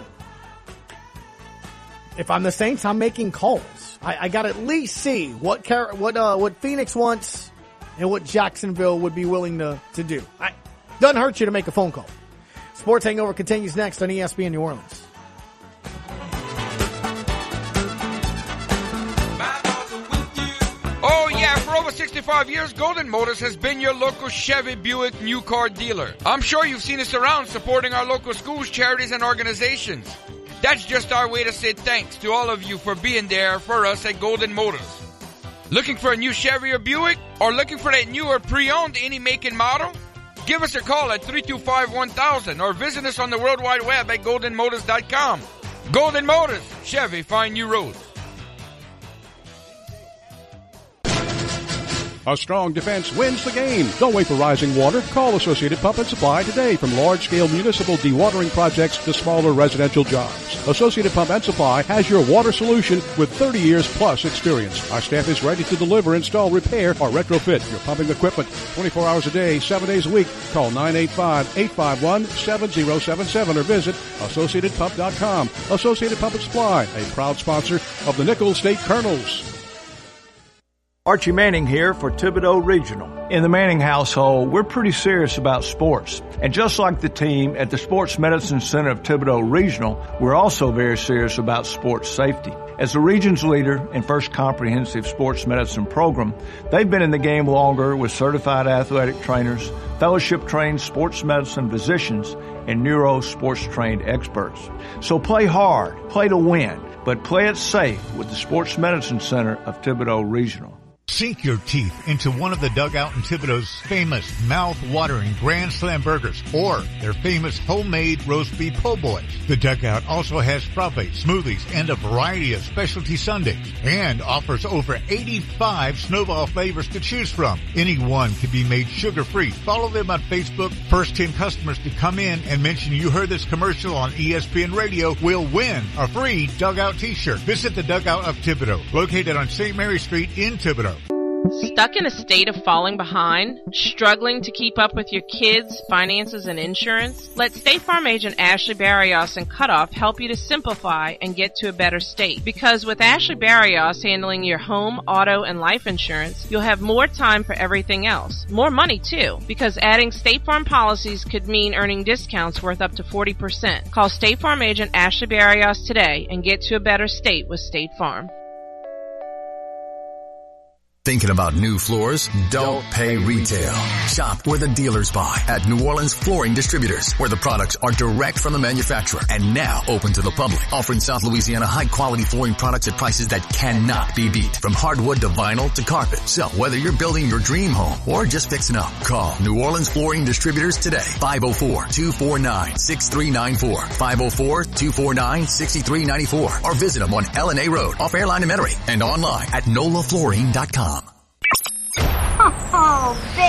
if I'm the Saints, I'm making calls. I, I got to at least see what Car- what uh, what Phoenix wants and what Jacksonville would be willing to, to do. I, doesn't hurt you to make a phone call. Sports Hangover continues next on E S P N New Orleans. Oh yeah, for over sixty-five years, Golden Motors has been your local Chevy Buick new car dealer. I'm sure you've seen us around supporting our local schools, charities, and organizations. That's just our way to say thanks to all of you for being there for us at Golden Motors. Looking for a new Chevy or Buick? Or looking for that new or pre-owned any make and model? Give us a call at three two five, one thousand or visit us on the World Wide Web at golden motors dot com. Golden Motors, Chevy, find new roads. A strong defense wins the game. Don't wait for rising water. Call Associated Pump and Supply today. From large-scale municipal dewatering projects to smaller residential jobs, Associated Pump and Supply has your water solution with thirty years plus experience. Our staff is ready to deliver, install, repair, or retrofit your pumping equipment twenty-four hours a day, seven days a week. Call nine eight five, eight five one, seven zero seven seven or visit associated pump dot com. Associated Pump and Supply, a proud sponsor of the Nichols State Colonels. Archie Manning here for Thibodeau Regional. In the Manning household, we're pretty serious about sports. And just like the team at the Sports Medicine Center of Thibodeau Regional, we're also very serious about sports safety. As the region's leader in First Comprehensive Sports Medicine Program, they've been in the game longer with certified athletic trainers, fellowship-trained sports medicine physicians, and neuro sports-trained experts. So play hard, play to win, but play it safe with the Sports Medicine Center of Thibodeau Regional. Sink your teeth into one of the Dugout and Thibodeau's famous mouth-watering Grand Slam burgers or their famous homemade roast beef po' boys. The Dugout also has frappe, smoothies, and a variety of specialty sundaes and offers over eighty-five Snowball flavors to choose from. Any one can be made sugar-free. Follow them on Facebook. First ten customers to come in and mention you heard this commercial on E S P N Radio will win a free Dugout t-shirt. Visit the Dugout of Thibodeau, located on Saint Mary Street in Thibodeau. Stuck in a state of falling behind? Struggling to keep up with your kids' finances and insurance? Let State Farm agent Ashley Barrios and Cutoff help you to simplify and get to a better state. Because with Ashley Barrios handling your home, auto, and life insurance, you'll have more time for everything else. More money, too. Because adding State Farm policies could mean earning discounts worth up to forty percent. Call State Farm agent Ashley Barrios today and get to a better state with State Farm. Thinking about new floors? Don't pay retail. Shop where the dealers buy at New Orleans Flooring Distributors, where the products are direct from the manufacturer and now open to the public, offering South Louisiana high-quality flooring products at prices that cannot be beat. From hardwood to vinyl to carpet. So whether you're building your dream home or just fixing up, call New Orleans Flooring Distributors today. five oh four, two four nine, six three nine four. five oh four, two four nine, six three nine four. Or visit them on L and A Road off Airline and Metairie and online at nola flooring dot com. Oh, big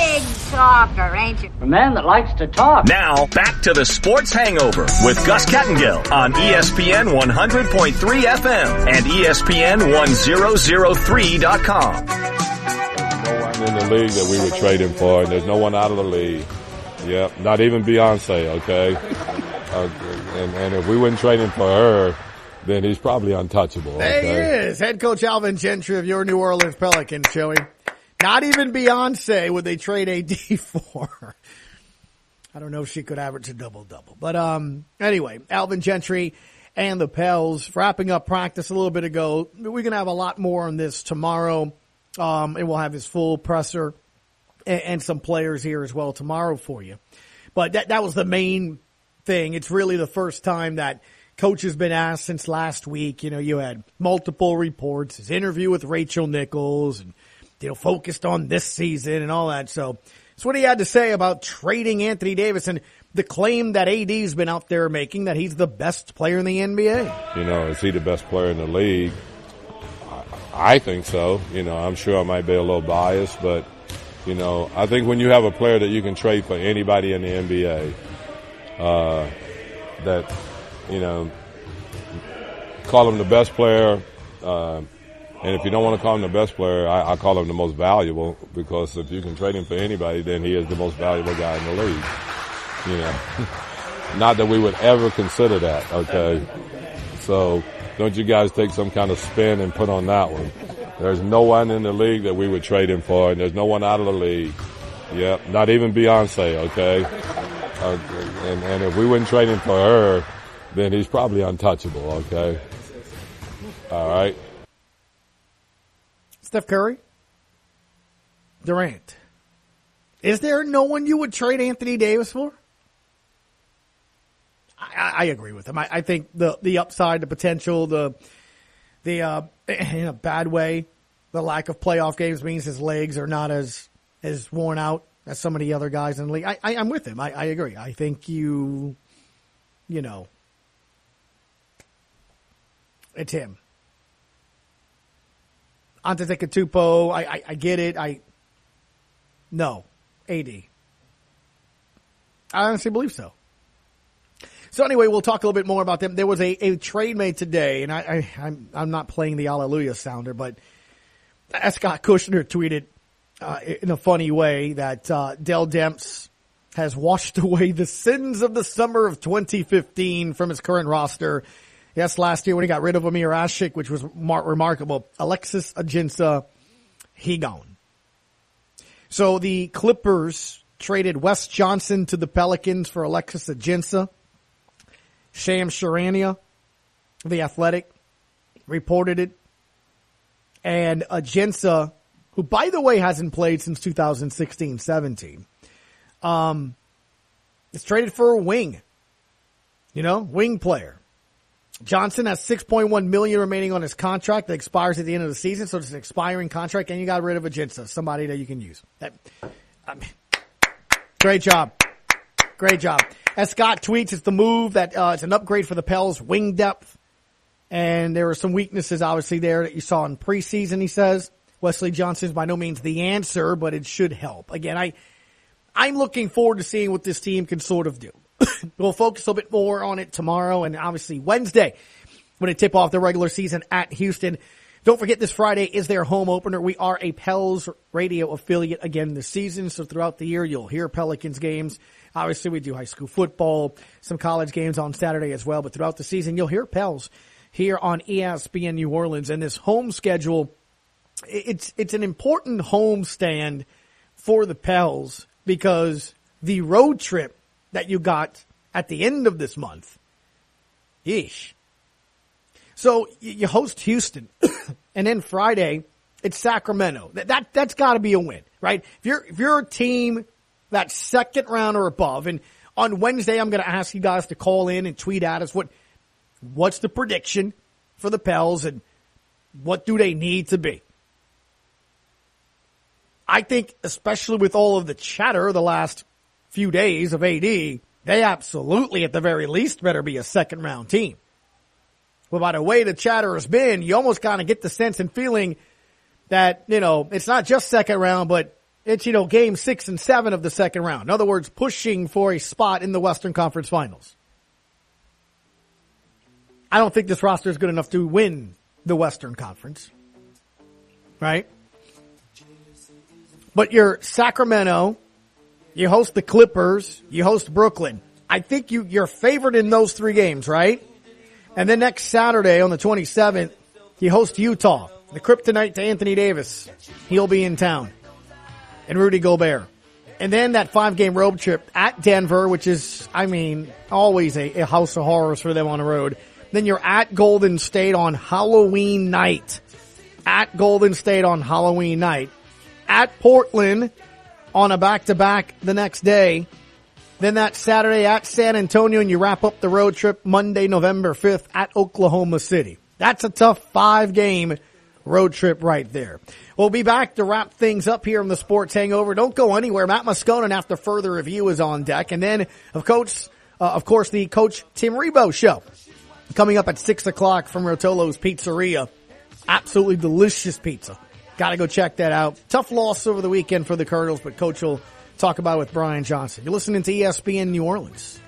talker, ain't you? A man that likes to talk. Now, back to the Sports Hangover with Gus Kettengill on E S P N one hundred point three F M and E S P N one thousand three dot com. No one in the league that we would trade him for, and there's no one out of the league. Yep, not even Beyonce, okay? Uh, and, and if we wouldn't trade him for her, then he's probably untouchable. Okay? There he is, head coach Alvin Gentry of your New Orleans Pelicans, Joey. Not even Beyonce would they trade A D for. I don't know if she could average a double-double. But um, anyway, Alvin Gentry and the Pels wrapping up practice a little bit ago. We're going to have a lot more on this tomorrow, um, and we'll have his full presser and, and some players here as well tomorrow for you. But that that was the main thing. It's really the first time that Coach has been asked since last week. You know, you had multiple reports, his interview with Rachel Nichols, and, you know, focused on this season and all that. So that's what he had to say about trading Anthony Davis and the claim that A D's been out there making that he's the best player in the N B A. You know, is he the best player in the league? I think so. You know, I'm sure I might be a little biased, but, you know, I think when you have a player that you can trade for anybody in the N B A, uh, that, you know, call him the best player, uh, and if you don't want to call him the best player, I, I call him the most valuable, because if you can trade him for anybody, then he is the most valuable guy in the league. You know, not that we would ever consider that, okay? So don't you guys take some kind of spin and put on that one. There's no one in the league that we would trade him for, and there's no one out of the league. Yep, not even Beyonce, okay? Uh, and, and if we wouldn't trade him for her, then he's probably untouchable, okay? All right. Steph Curry? Durant. Is there no one you would trade Anthony Davis for? I, I agree with him. I, I think the, the upside, the potential, the, the, uh, in a bad way, the lack of playoff games means his legs are not as, as worn out as some of the other guys in the league. I, I, I'm with him. I, I agree. I think you, you know, it's him. Antetokounmpo, I, I, I get it. I, no, A D. I honestly believe so. So anyway, we'll talk a little bit more about them. There was a, a trade made today, and I, I, I'm, I'm not playing the Hallelujah sounder, but Scott Kushner tweeted uh, in a funny way that uh, Dell Demps has washed away the sins of the summer of twenty fifteen from his current roster. Yes, last year when he got rid of Amir Ashik, which was mar- remarkable. Alexis Ajinça, he gone. So the Clippers traded Wes Johnson to the Pelicans for Alexis Ajinça. Shams Charania, The Athletic, reported it. And Ajinça, who, by the way, hasn't played since two thousand sixteen seventeen, um, is traded for a wing. You know, wing player. Johnson has six point one million dollars remaining on his contract that expires at the end of the season, so it's an expiring contract, and you got rid of Ajinça, somebody that you can use. That, I mean, great job. Great job. As Scott tweets, it's the move that uh, it's an upgrade for the Pels' wing depth, and there are some weaknesses, obviously, there that you saw in preseason, he says. Wesley Johnson is by no means the answer, but it should help. Again, I, I'm looking forward to seeing what this team can sort of do. We'll focus a little bit more on it tomorrow and obviously Wednesday when they tip off the regular season at Houston. Don't forget this Friday is their home opener. We are a Pels radio affiliate again this season, so throughout the year you'll hear Pelicans games. Obviously we do high school football, some college games on Saturday as well, but throughout the season you'll hear Pels here on E S P N New Orleans. And this home schedule, it's it's an important home stand for the Pels because the road trip that you got at the end of this month, yeesh. So you host Houston, and then Friday it's Sacramento. That, that that's got to be a win, right? If you're if you're a team that's second round or above, and on Wednesday I'm going to ask you guys to call in and tweet at us what what's the prediction for the Pels and what do they need to be. I think, especially with all of the chatter the last few days of A D, they absolutely, at the very least, better be a second round team. Well, by the way the chatter has been, you almost kind of get the sense and feeling that, you know, it's not just second round, but It's, you know, game six and seven of the second round. In other words, pushing for a spot in the Western Conference Finals. I don't think this roster is good enough to win the Western Conference. Right? But you're Sacramento, you host the Clippers, you host Brooklyn. I think you, you're favored in those three games, right? And then next Saturday on the twenty-seventh, you host Utah. The kryptonite to Anthony Davis. He'll be in town. And Rudy Gobert. And then that five-game road trip at Denver, which is, I mean, always a, a house of horrors for them on the road. Then you're at Golden State on Halloween night. At Golden State on Halloween night. At Portland on a back-to-back the next day. Then that Saturday at San Antonio, and you wrap up the road trip Monday, November fifth at Oklahoma City. That's a tough five-game road trip right there. We'll be back to wrap things up here on the Sports Hangover. Don't go anywhere. Matt Moscona, after further review, is on deck. And then, of course, uh, of course, the Coach Tim Rebowe show coming up at six o'clock from Rotolo's Pizzeria. Absolutely delicious pizza. Got to go check that out. Tough loss over the weekend for the Cardinals, but Coach will talk about it with Brian Johnson. You're listening to E S P N New Orleans.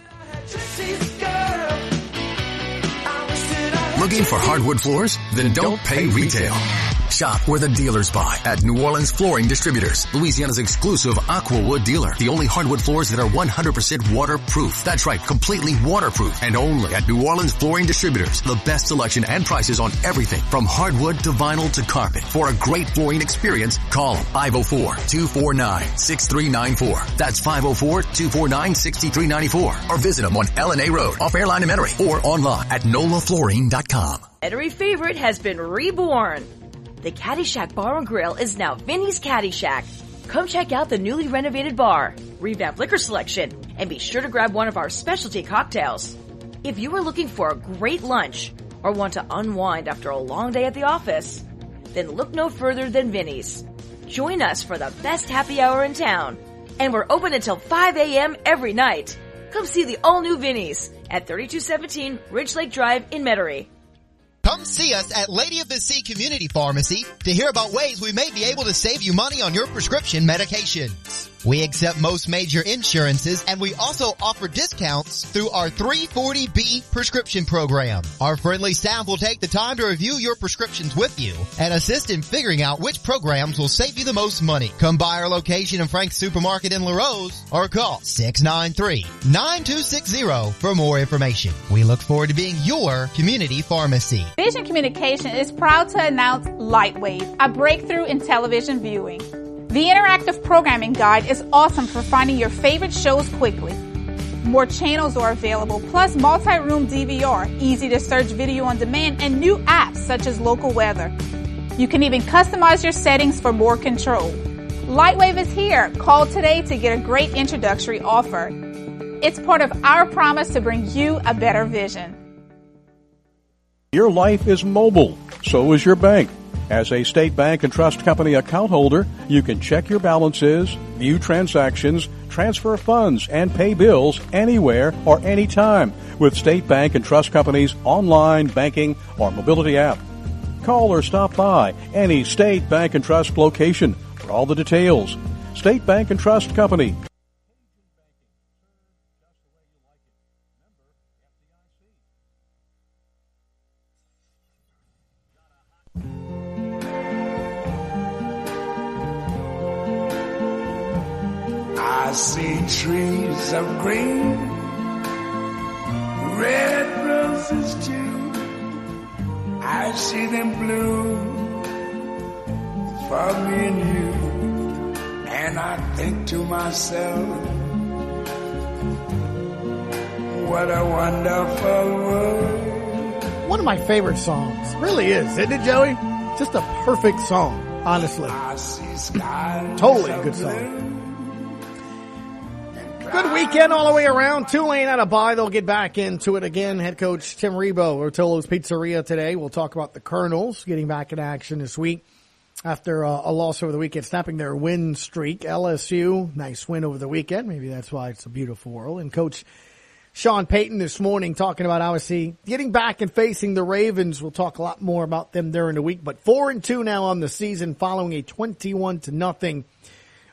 Looking for hardwood floors? Then don't pay retail. Shop where the dealers buy at New Orleans Flooring Distributors, Louisiana's exclusive Aquawood dealer. The only hardwood floors that are one hundred percent waterproof. That's right, completely waterproof. And only at New Orleans Flooring Distributors. The best selection and prices on everything from hardwood to vinyl to carpet. For a great flooring experience, call them five oh four, two four nine, six three nine four. That's five oh four, two four nine, six three nine four. Or visit them on L N A Road off Airline and Metairie or online at nola flooring dot com. Metairie favorite has been reborn. The Caddy Shack Bar and Grill is now Vinny's Caddy Shack. Come check out the newly renovated bar, revamped liquor selection, and be sure to grab one of our specialty cocktails. If you are looking for a great lunch or want to unwind after a long day at the office, then look no further than Vinny's. Join us for the best happy hour in town, and we're open until five a.m. every night. Come see the all-new Vinny's at thirty-two seventeen Ridge Lake Drive in Metairie. Come see us at Lady of the Sea Community Pharmacy to hear about ways we may be able to save you money on your prescription medications. We accept most major insurances, and we also offer discounts through our three forty B prescription program. Our friendly staff will take the time to review your prescriptions with you and assist in figuring out which programs will save you the most money. Come by our location in Frank's Supermarket in LaRose or call six nine three, nine two six zero for more information. We look forward to being your community pharmacy. Vision Communication is proud to announce Lightwave, a breakthrough in television viewing. The interactive programming guide is awesome for finding your favorite shows quickly. More channels are available, plus multi-room D V R, easy to search video on demand, and new apps such as local weather. You can even customize your settings for more control. Lightwave is here. Call today to get a great introductory offer. It's part of our promise to bring you a better vision. Your life is mobile. So is your bank. As a State Bank and Trust Company account holder, you can check your balances, view transactions, transfer funds, and pay bills anywhere or anytime with State Bank and Trust Company's online banking or mobility app. Call or stop by any State Bank and Trust location for all the details. State Bank and Trust Company. I see trees of green, red roses too. I see them bloom for me and you. And I think to myself, what a wonderful world. One of my favorite songs. Really is, isn't it, Joey? Just a perfect song, honestly. Totally a good song. Good weekend all the way around. Tulane out of bye. They'll get back into it again. Head coach Tim Rebowe, Rotolo's Pizzeria today. We'll talk about the Colonels getting back in action this week after uh, a loss over the weekend, snapping their win streak. L S U, nice win over the weekend. Maybe that's why it's a beautiful world. And Coach Sean Payton this morning talking about obviously getting back and facing the Ravens. We'll talk a lot more about them during the week. But four and two now on the season following a twenty-one to nothing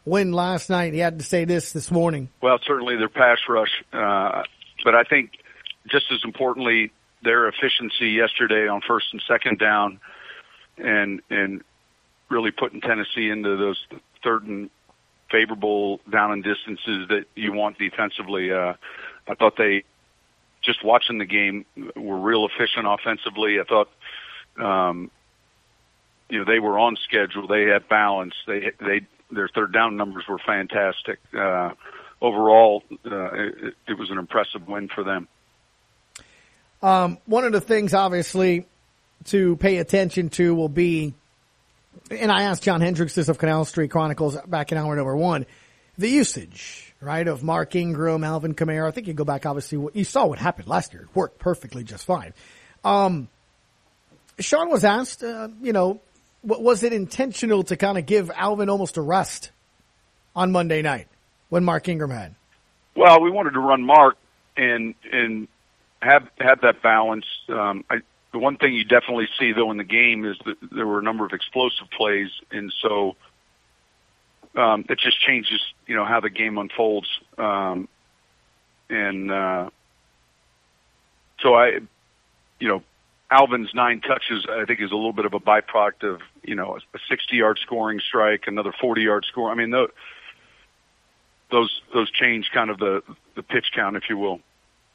win last night. He had to say this this morning. Well, certainly their pass rush, uh, but I think just as importantly, their efficiency yesterday on first and second down, and and really putting Tennessee into those third and favorable down and distances that you want defensively. Uh, I thought they, just watching the game, were real efficient offensively. I thought, um, you know, they were on schedule. They had balance. They they their third down numbers were fantastic. Uh, overall, uh, it, it was an impressive win for them. Um, one of the things, obviously, to pay attention to will be, and I asked John Hendricks this of Canal Street Chronicles back in hour number one, the usage, right, of Mark Ingram, Alvin Kamara. I think you go back, obviously, you saw what happened last year. It worked perfectly just fine. Um, Sean was asked, uh, you know, was it intentional to kind of give Alvin almost a rest on Monday night when Mark Ingram had? Well, we wanted to run Mark and and have have that balance. Um, I, the one thing you definitely see, though, in the game is that there were a number of explosive plays, and so um, it just changes, you know, how the game unfolds. Um, and uh, so I, you know, Alvin's nine touches, I think, is a little bit of a byproduct of, you know, a sixty-yard scoring strike, another forty-yard score. I mean, those those, those change kind of the the pitch count, if you will.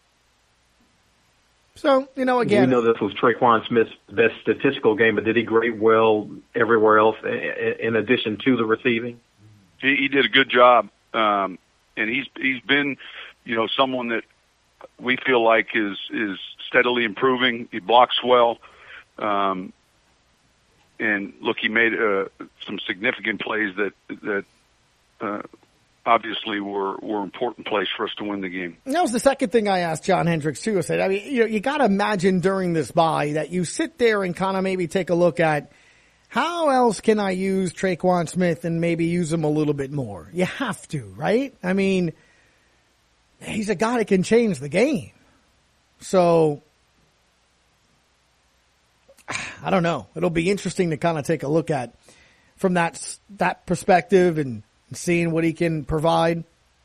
So, you know, again, we know this was Traquan Smith's best statistical game, but did he grade well everywhere else in addition to the receiving? He, he did a good job, um, and he's he's been, you know, someone that we feel like is is steadily improving. He blocks well, um, and look, he made uh, some significant plays that that uh, obviously were were important plays for us to win the game. And that was the second thing I asked John Hendricks too. I said, I mean, you know, you got to imagine during this bye that you sit there and kind of maybe take a look at how else can I use Traquan Smith and maybe use him a little bit more. You have to, right? I mean, he's a guy that can change the game. So I don't know. It'll be interesting to kind of take a look at from that that perspective and seeing what he can provide.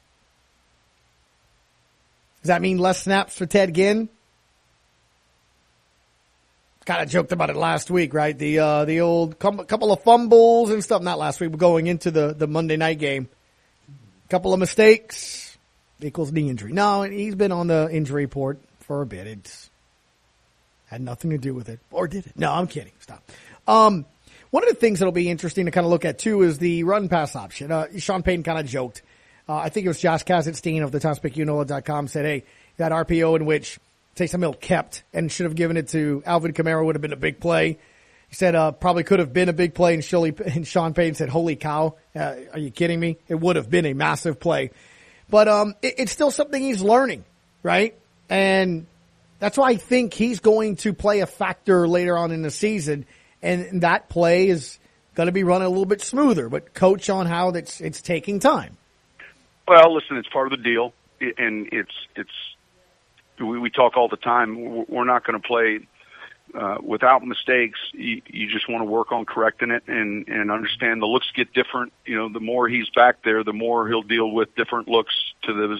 Does that mean less snaps for Ted Ginn? Kind of joked about it last week, right? The uh, the old couple of fumbles and stuff. Not last week, but going into the, the Monday night game. Couple of mistakes equals knee injury. No, he's been on the injury report for a bit. It's had nothing to do with it. Or did it? No, I'm kidding. Stop. Um, one of the things that'll be interesting to kind of look at, too, is the run-pass option. Uh, Sean Payton kind of joked. Uh, I think it was Josh Kazenstein of the Tom Spicchionola dot com said, hey, that R P O in which Taysom Hill kept and should have given it to Alvin Kamara would have been a big play. He said uh, probably could have been a big play, and, Shirley, and Sean Payton said, holy cow, uh, are you kidding me? It would have been a massive play. But um, it, it's still something he's learning, right? And that's why I think he's going to play a factor later on in the season, and that play is going to be running a little bit smoother, but coach on how that's it's taking time. Well, listen, it's part of the deal, and it's it's we, we talk all the time. We're not going to play uh, without mistakes. You, you just want to work on correcting it and and understand the looks get different. You know, the more he's back there, the more he'll deal with different looks to the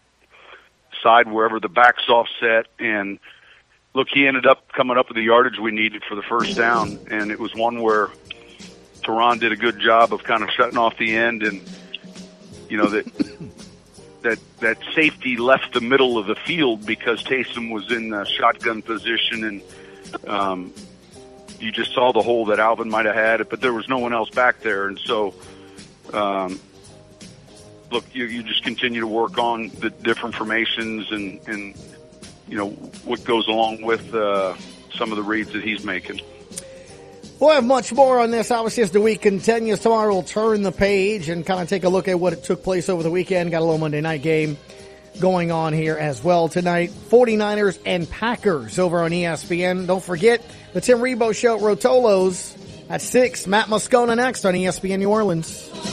side wherever the back's offset. And look, he ended up coming up with the yardage we needed for the first down, and it was one where Teron did a good job of kind of shutting off the end, and you know that that that safety left the middle of the field because Taysom was in the shotgun position, and um, you just saw the hole that Alvin might have had, but there was no one else back there, and so. Um, Look, you, you just continue to work on the different formations and, and you know, what goes along with uh, some of the reads that he's making. We'll have much more on this, obviously, as the week continues. Tomorrow we'll turn the page and kind of take a look at what took place over the weekend. Got a little Monday night game going on here as well tonight. forty-niners and Packers over on E S P N. Don't forget the Tim Rebow Show, Rotolos at six. Matt Moscona next on E S P N New Orleans.